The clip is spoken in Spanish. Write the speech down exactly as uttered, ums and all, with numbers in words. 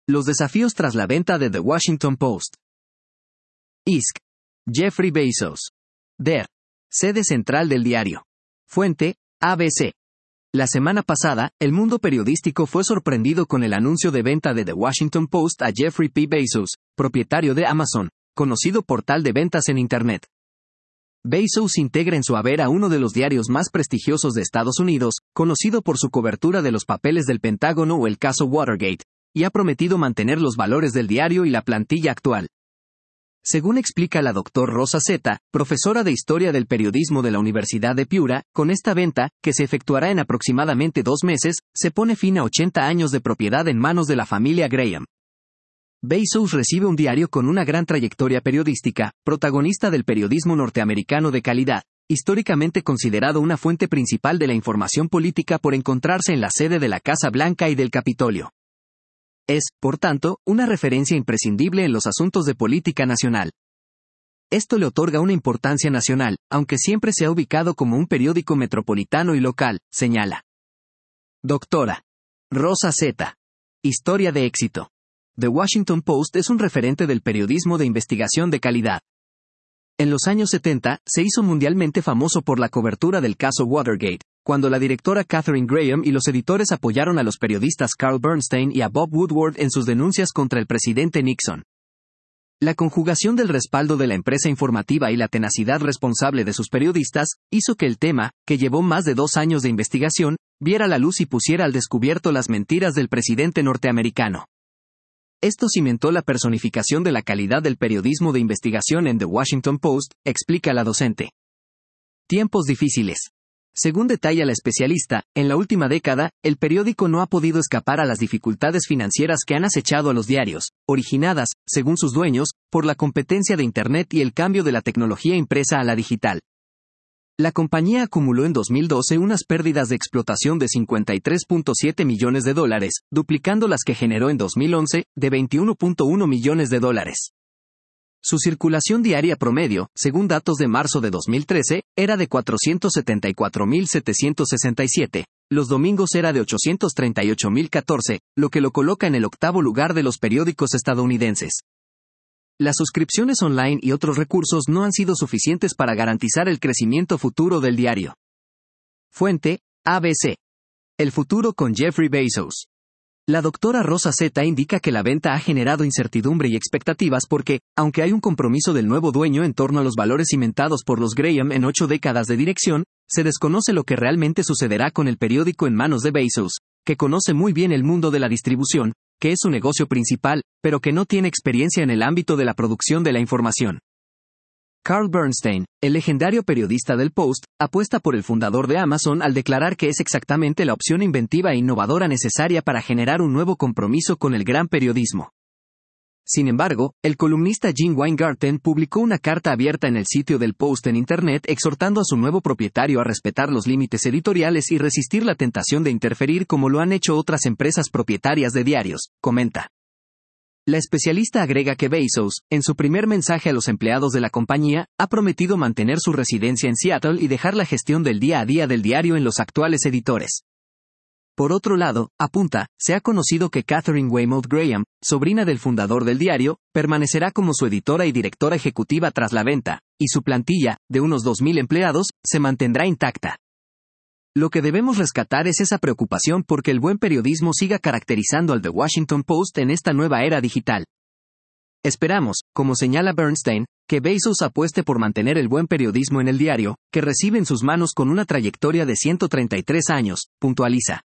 Los desafíos tras la venta de The Washington Post. I S C. Jeffrey Bezos. D E R. Sede central del diario. Fuente, A B C. La semana pasada, el mundo periodístico fue sorprendido con el anuncio de venta de The Washington Post a Jeffrey P. Bezos, propietario de Amazon, conocido portal de ventas en Internet. Bezos integra en su haber a uno de los diarios más prestigiosos de Estados Unidos, conocido por su cobertura de los papeles del Pentágono o el caso Watergate, y ha prometido mantener los valores del diario y la plantilla actual. Según explica la doctor Rosa Zeta, profesora de Historia del Periodismo de la Universidad de Piura, con esta venta, que se efectuará en aproximadamente dos meses, se pone fin a ochenta años de propiedad en manos de la familia Graham. Bezos recibe un diario con una gran trayectoria periodística, protagonista del periodismo norteamericano de calidad, históricamente considerado una fuente principal de la información política por encontrarse en la sede de la Casa Blanca y del Capitolio. Es, por tanto, una referencia imprescindible en los asuntos de política nacional. Esto le otorga una importancia nacional, aunque siempre se ha ubicado como un periódico metropolitano y local, señala. Doctora Rosa Zeta. Historia de éxito. The Washington Post es un referente del periodismo de investigación de calidad. En los años setenta, se hizo mundialmente famoso por la cobertura del caso Watergate, cuando la directora Katharine Graham y los editores apoyaron a los periodistas Carl Bernstein y a Bob Woodward en sus denuncias contra el presidente Nixon. La conjugación del respaldo de la empresa informativa y la tenacidad responsable de sus periodistas, hizo que el tema, que llevó más de dos años de investigación, viera la luz y pusiera al descubierto las mentiras del presidente norteamericano. Esto cimentó la personificación de la calidad del periodismo de investigación en The Washington Post, explica la docente. Tiempos difíciles. Según detalla la especialista, en la última década, el periódico no ha podido escapar a las dificultades financieras que han acechado a los diarios, originadas, según sus dueños, por la competencia de Internet y el cambio de la tecnología impresa a la digital. La compañía acumuló en dos mil doce unas pérdidas de explotación de cincuenta y tres punto siete millones de dólares, duplicando las que generó en dos mil once, de veintiuno punto uno millones de dólares. Su circulación diaria promedio, según datos de marzo de dos mil trece, era de cuatrocientos setenta y cuatro mil setecientos sesenta y siete, los domingos era de ochocientos treinta y ocho mil catorce, lo que lo coloca en el octavo lugar de los periódicos estadounidenses. Las suscripciones online y otros recursos no han sido suficientes para garantizar el crecimiento futuro del diario. Fuente, A B C. El futuro con Jeffrey Bezos. La doctora Rosa Zeta indica que la venta ha generado incertidumbre y expectativas porque, aunque hay un compromiso del nuevo dueño en torno a los valores cimentados por los Graham en ocho décadas de dirección, se desconoce lo que realmente sucederá con el periódico en manos de Bezos, que conoce muy bien el mundo de la distribución, que es su negocio principal, pero que no tiene experiencia en el ámbito de la producción de la información. Carl Bernstein, el legendario periodista del Post, apuesta por el fundador de Amazon al declarar que es exactamente la opción inventiva e innovadora necesaria para generar un nuevo compromiso con el gran periodismo. Sin embargo, el columnista Jim Weingarten publicó una carta abierta en el sitio del Post en Internet exhortando a su nuevo propietario a respetar los límites editoriales y resistir la tentación de interferir como lo han hecho otras empresas propietarias de diarios, comenta. La especialista agrega que Bezos, en su primer mensaje a los empleados de la compañía, ha prometido mantener su residencia en Seattle y dejar la gestión del día a día del diario en los actuales editores. Por otro lado, apunta, se ha conocido que Katharine Weymouth Graham, sobrina del fundador del diario, permanecerá como su editora y directora ejecutiva tras la venta, y su plantilla, de unos dos mil empleados, se mantendrá intacta. Lo que debemos rescatar es esa preocupación porque el buen periodismo siga caracterizando al The Washington Post en esta nueva era digital. Esperamos, como señala Bernstein, que Bezos apueste por mantener el buen periodismo en el diario, que recibe en sus manos con una trayectoria de ciento treinta y tres años, puntualiza.